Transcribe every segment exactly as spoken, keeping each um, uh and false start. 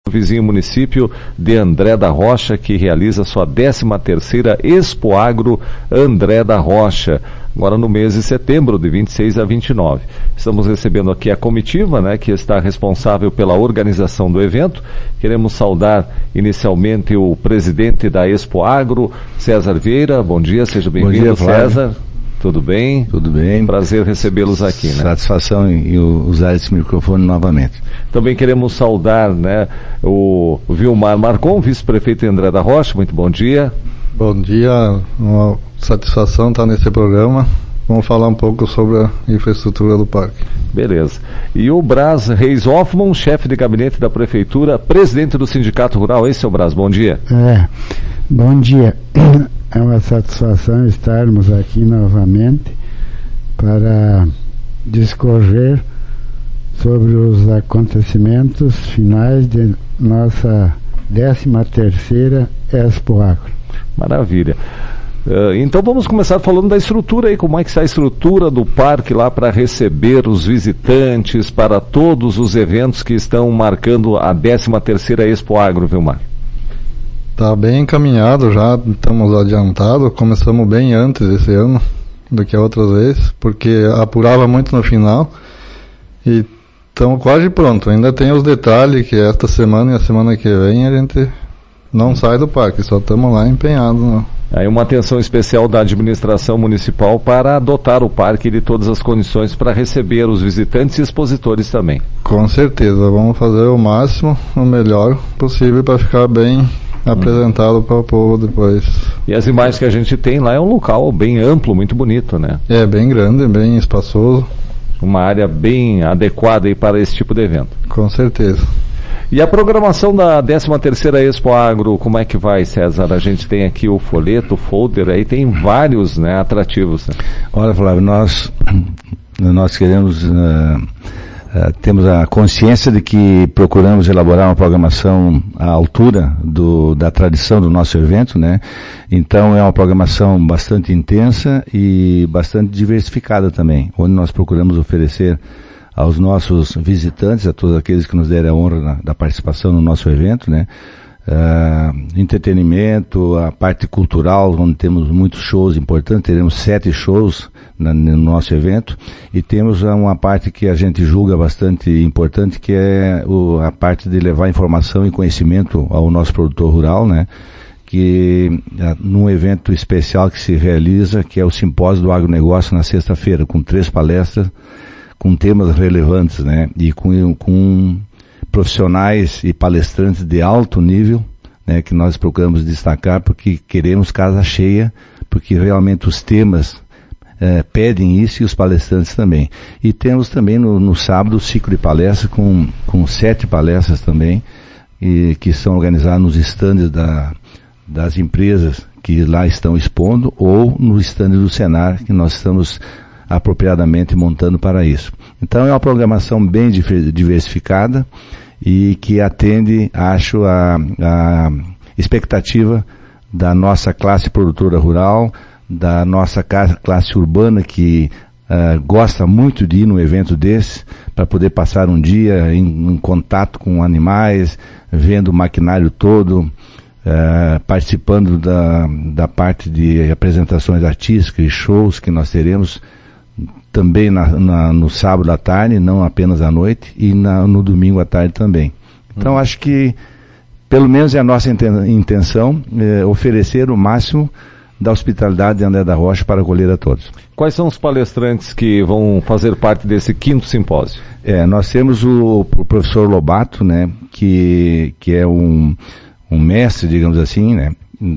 O vizinho município de André da Rocha, que realiza sua décima terceira Expo Agro André da Rocha, agora no mês de setembro, de vinte e seis a vinte e nove. Estamos recebendo aqui a comitiva, né, que está responsável pela organização do evento. Queremos saudar inicialmente o presidente da Expo Agro, César Vieira. Bom dia, seja bem-vindo, César. Tudo bem? Tudo bem. Prazer recebê-los aqui, né? Satisfação em usar esse microfone novamente. Também queremos saudar, né, o Vilmar Marcon, vice-prefeito de André da Rocha. Muito bom dia. Bom dia, uma satisfação estar nesse programa. Vamos falar um pouco sobre a infraestrutura do parque. Beleza. E o Brás Reis Hoffmann, chefe de gabinete da prefeitura, presidente do Sindicato Rural. Esse é o Brás, bom dia. É, bom dia. É uma satisfação estarmos aqui novamente para discorrer sobre os acontecimentos finais de nossa décima terceira Expo Agro. Maravilha. Uh, então vamos começar falando da estrutura aí, como é que está a estrutura do parque lá para receber os visitantes, para todos os eventos que estão marcando a décima terceira Expo Agro, Vilmar? Está bem encaminhado já, estamos adiantados, começamos bem antes desse ano do que a outra vez, porque apurava muito no final e estamos quase pronto. Ainda tem os detalhes que esta semana e a semana que vem a gente não sai do parque, só estamos lá empenhados. Não. Aí uma atenção especial da administração municipal para dotar o parque de todas as condições para receber os visitantes e expositores também. Com certeza, vamos fazer o máximo, o melhor possível para ficar bem apresentado hum. para o povo depois. E as imagens que a gente tem lá é um local bem amplo, muito bonito, né? É, bem grande, bem espaçoso. Uma área bem adequada aí para esse tipo de evento. Com certeza. E a programação da décima terceira Expo Agro, como é que vai, César? A gente tem aqui o folheto, o folder, aí tem vários, né, atrativos. Né? Olha, Flávio, nós, nós queremos, uh, uh, temos a consciência de que procuramos elaborar uma programação à altura do, da tradição do nosso evento, né? Então é uma programação bastante intensa e bastante diversificada também, onde nós procuramos oferecer aos nossos visitantes, a todos aqueles que nos derem a honra da, da participação no nosso evento, né? Uh, entretenimento, a parte cultural, onde temos muitos shows importantes, teremos sete shows na, no nosso evento, e temos uma parte que a gente julga bastante importante, que é o, a parte de levar informação e conhecimento ao nosso produtor rural, né? Que uh, num evento especial que se realiza, que é o Simpósio do Agronegócio na sexta-feira, com três palestras, com temas relevantes, né, e com, com profissionais e palestrantes de alto nível, né, que nós procuramos destacar porque queremos casa cheia, porque realmente os temas eh, pedem isso e os palestrantes também. E temos também no, no sábado o ciclo de palestras com, com sete palestras também, e, que são organizadas nos estandes da, das empresas que lá estão expondo ou no estande do Senar, que nós estamos apropriadamente montando para isso. Então é uma programação bem diversificada e que atende, acho, a, a expectativa da nossa classe produtora rural, da nossa classe urbana que uh, gosta muito de ir num evento desse, para poder passar um dia em, em contato com animais, vendo o maquinário todo, uh, participando da, da parte de apresentações artísticas e shows que nós teremos também na, na, no sábado à tarde, não apenas à noite, e na, no domingo à tarde também. Então, hum. acho que, pelo menos é a nossa intenção, é, oferecer o máximo da hospitalidade de André da Rocha para acolher a todos. Quais são os palestrantes que vão fazer parte desse quinto simpósio? É, nós temos o, o professor Lobato, né, que, que é um, um mestre, digamos assim, né,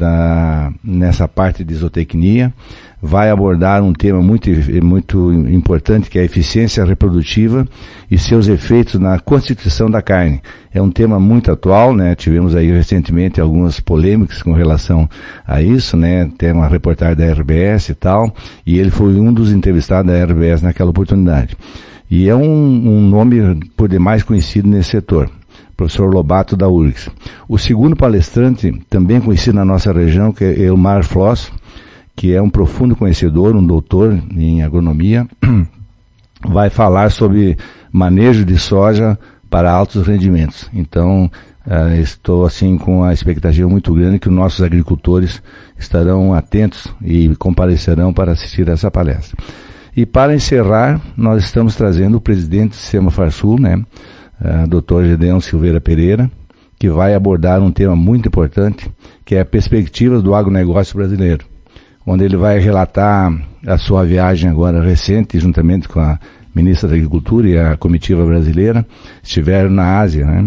da, nessa parte de zootecnia. Vai abordar um tema muito, muito importante, que é a eficiência reprodutiva e seus efeitos na constituição da carne. É um tema muito atual, né? Tivemos aí recentemente algumas polêmicas com relação a isso, né? Tem uma reportagem da R B S e tal, e ele foi um dos entrevistados da R B S naquela oportunidade. E é um, um nome por demais conhecido nesse setor. Professor Lobato da U R G S. O segundo palestrante, também conhecido na nossa região, que é Elmar Floss, que é um profundo conhecedor, um doutor em agronomia, vai falar sobre manejo de soja para altos rendimentos. Então, Uh, estou assim com a expectativa muito grande que os nossos agricultores estarão atentos e comparecerão para assistir a essa palestra. E para encerrar, nós estamos trazendo o presidente do Sistema Farsul, né, uh, doutor Gedeon Silveira Pereira, que vai abordar um tema muito importante, que é a perspectiva do agronegócio brasileiro, onde ele vai relatar a sua viagem agora recente, juntamente com a ministra da Agricultura e a comitiva brasileira, estiveram na Ásia, né?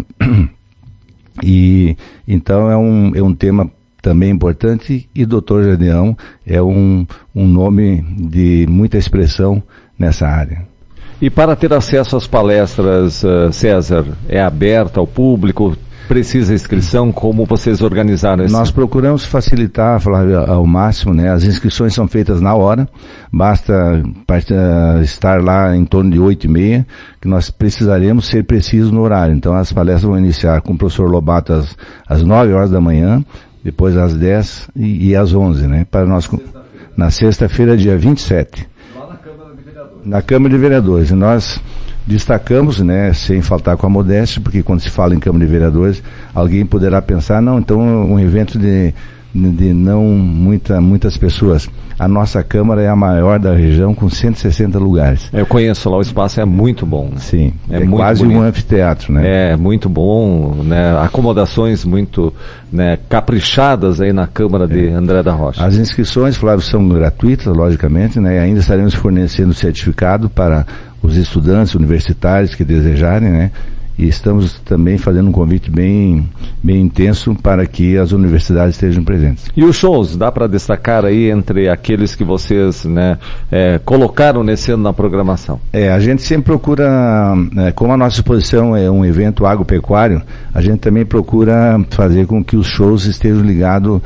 E então é um, é um tema também importante, e doutor Gedeon é um, um nome de muita expressão nessa área. E para ter acesso às palestras, uh, César, é aberta ao público? Precisa inscrição? Como vocês organizaram isso? Nós procuramos facilitar, Flávio, ao máximo, né? As inscrições são feitas na hora, basta uh, estar lá em torno de oito e meia, que nós precisaremos ser precisos no horário. Então as palestras vão iniciar com o professor Lobato às, às nove horas da manhã, depois às dez e, e às onze, né? Para nós, sexta-feira. Na sexta-feira, dia vinte e sete. Lá na Câmara de Vereadores. Na Câmara de Vereadores. E nós destacamos, né, sem faltar com a modéstia, porque quando se fala em Câmara de Vereadores, alguém poderá pensar, não, então um evento de, de não muita, muitas pessoas. A nossa Câmara é a maior da região, com cento e sessenta lugares. Eu conheço lá, o espaço é muito bom. Sim, é, é muito quase bonito. Um anfiteatro, né? É, muito bom, né, acomodações muito, né, caprichadas aí na Câmara de é. André da Rocha. As inscrições, Flávio, são gratuitas, logicamente, né, e ainda estaremos fornecendo certificado para os estudantes universitários que desejarem, né, e estamos também fazendo um convite bem, bem intenso para que as universidades estejam presentes. E os shows, dá para destacar aí entre aqueles que vocês, né, é, colocaram nesse ano na programação? É, a gente sempre procura, né, como a nossa exposição é um evento agropecuário, a gente também procura fazer com que os shows estejam ligados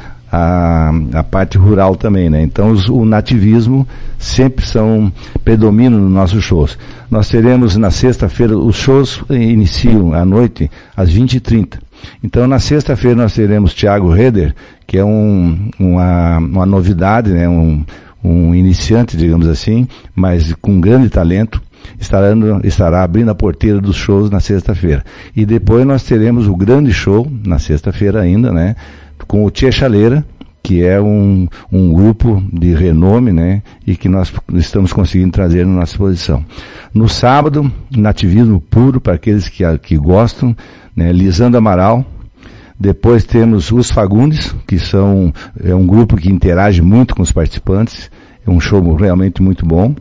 A, a parte rural também, né? Então os, o nativismo sempre são, predominam nos nossos shows. Nós teremos na sexta-feira, os shows iniciam à noite às vinte e trinta. Então na sexta-feira nós teremos Thiago Reder, que é um, uma, uma novidade, né? Um, um iniciante, digamos assim, mas com grande talento. Estará, estará abrindo a porteira dos shows na sexta-feira. E depois nós teremos o grande show, na sexta-feira ainda, né? Com o Tia Chaleira, que é um, um grupo de renome, né, e que nós estamos conseguindo trazer na nossa exposição. No sábado, nativismo puro para aqueles que, que gostam, né, Lisandro Amaral. Depois temos os Fagundes, que são, é um grupo que interage muito com os participantes, é um show realmente muito bom.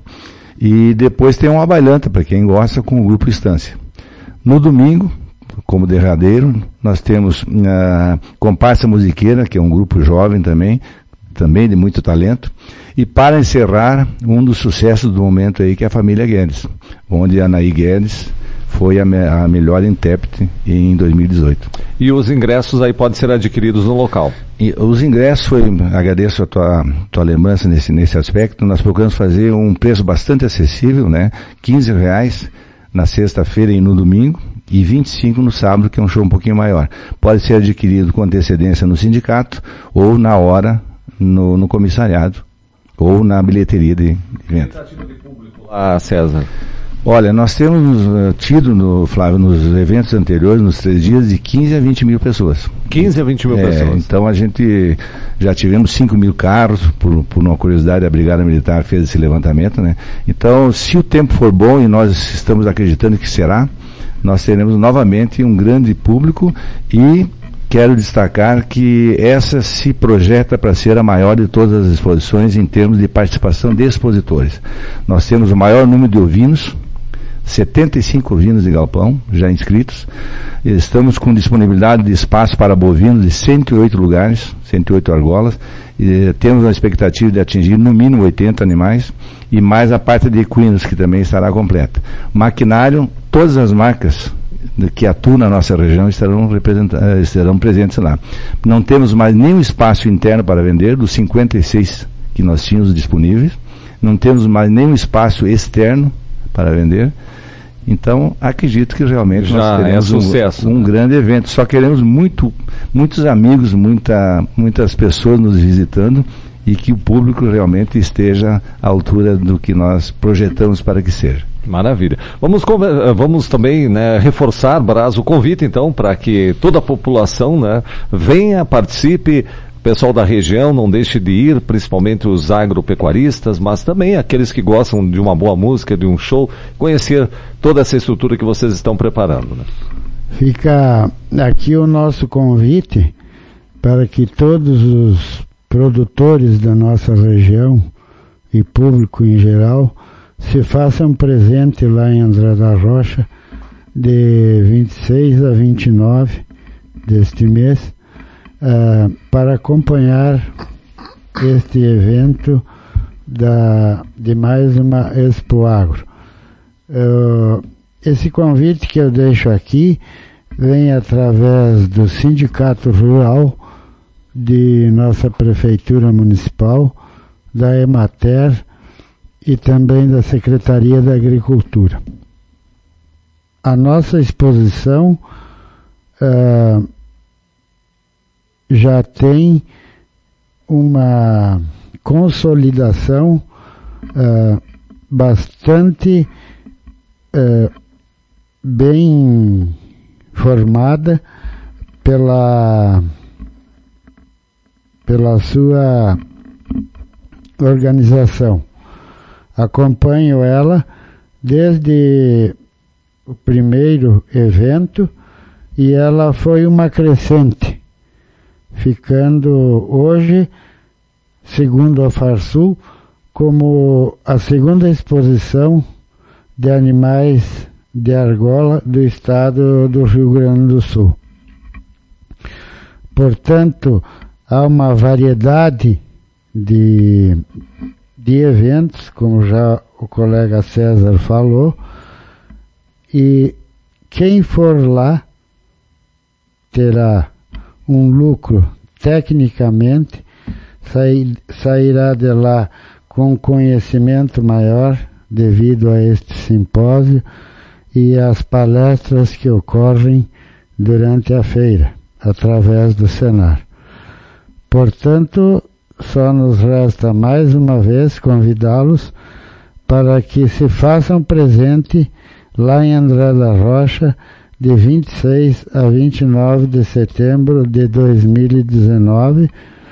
E depois tem uma bailanta, para quem gosta, com o grupo Estância. No domingo, como derradeiro, nós temos a Comparsa Musiqueira, que é um grupo jovem também, também de muito talento. E para encerrar, um dos sucessos do momento aí, que é a família Guedes, onde a Anaí Guedes foi a, me, a melhor intérprete em dois mil e dezoito. E os ingressos aí podem ser adquiridos no local? E os ingressos, foi, agradeço a tua, tua lembrança nesse, nesse aspecto, nós procuramos fazer um preço bastante acessível, né? quinze reais na sexta-feira e no domingo, e vinte e cinco no sábado, que é um show um pouquinho maior. Pode ser adquirido com antecedência no sindicato, ou na hora no, no comissariado, ou na bilheteria de evento. Tentativa de público lá, César? Olha, nós temos uh, tido, no, Flávio, nos eventos anteriores, nos três dias, de quinze a vinte mil pessoas. quinze a vinte mil é, pessoas. Então a gente já tivemos cinco mil carros, por, por uma curiosidade, a Brigada Militar fez esse levantamento, né? Então, se o tempo for bom, e nós estamos acreditando que será, nós teremos novamente um grande público, e quero destacar que essa se projeta para ser a maior de todas as exposições em termos de participação de expositores. Nós temos o maior número de ovinos, setenta e cinco ovinos de galpão já inscritos. Estamos com disponibilidade de espaço para bovinos de cento e oito lugares, cento e oito argolas. E temos a expectativa de atingir no mínimo oitenta animais, e mais a parte de equinos, que também estará completa. Maquinário, todas as marcas que atuam na nossa região estarão, estarão presentes lá. Não temos mais nenhum espaço interno para vender, dos cinquenta e seis que nós tínhamos disponíveis. Não temos mais nenhum espaço externo para vender. Então, acredito que realmente já nós teremos é sucesso, um, um né? grande evento. Só queremos muito, muitos amigos, muita, muitas pessoas nos visitando, e que o público realmente esteja à altura do que nós projetamos para que seja. Maravilha. Vamos, vamos também, né, reforçar, Braz, o convite, então, para que toda a população, né, venha, participe, o pessoal da região não deixe de ir, principalmente os agropecuaristas, mas também aqueles que gostam de uma boa música, de um show, conhecer toda essa estrutura que vocês estão preparando. Né? Fica aqui o nosso convite para que todos os produtores da nossa região e público em geral se façam presente lá em André da Rocha de vinte e seis a vinte e nove deste mês uh, para acompanhar este evento da, de mais uma Expo Agro. Uh, esse convite que eu deixo aqui vem através do Sindicato Rural de nossa Prefeitura Municipal, da Emater e também da Secretaria da Agricultura. A nossa exposição uh, já tem uma consolidação uh, bastante uh, bem formada pela, pela sua organização. Acompanho ela desde o primeiro evento e ela foi uma crescente, ficando hoje, segundo a Farsul, como a segunda exposição de animais de argola do estado do Rio Grande do Sul. Portanto, há uma variedade de, de eventos, como já o colega César falou, e quem for lá terá um lucro tecnicamente, sair, sairá de lá com conhecimento maior devido a este simpósio e às palestras que ocorrem durante a feira, através do Senar. Portanto, só nos resta mais uma vez convidá-los para que se façam presente lá em André da Rocha, de vinte e seis a vinte e nove de setembro de dois mil e dezenove,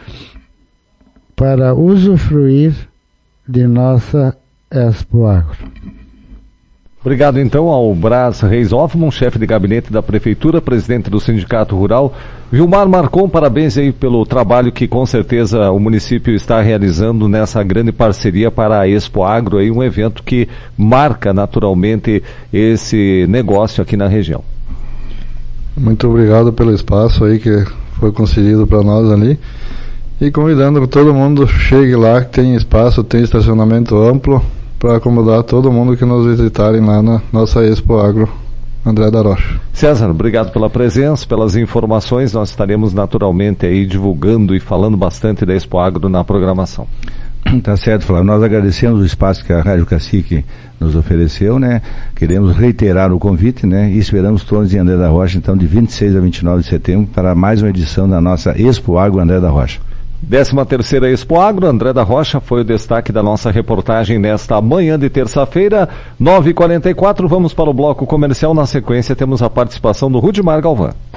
para usufruir de nossa Expo Agro. Obrigado então ao Braz Reis Hoffmann, chefe de gabinete da Prefeitura, presidente do Sindicato Rural. Vilmar Marcon, parabéns aí pelo trabalho que com certeza o município está realizando nessa grande parceria para a Expo Agro, aí um evento que marca naturalmente esse negócio aqui na região. Muito obrigado pelo espaço aí que foi concedido para nós ali. E convidando que todo mundo chegue lá, que tem espaço, tem estacionamento amplo, para acomodar todo mundo que nos visitarem lá na nossa Expo Agro André da Rocha. César, obrigado pela presença, pelas informações. Nós estaremos naturalmente aí divulgando e falando bastante da Expo Agro na programação. Tá certo, Flávio. Nós agradecemos o espaço que a Rádio Cacique nos ofereceu, né? Queremos reiterar o convite, né? E esperamos todos em André da Rocha, então, de vinte e seis a vinte e nove de setembro, para mais uma edição da nossa Expo Agro André da Rocha. décima terceira Expo Agro, André da Rocha, foi o destaque da nossa reportagem nesta manhã de terça-feira, nove e quarenta e quatro. Vamos para o bloco comercial. Na sequência, temos a participação do Rudimar Galvão.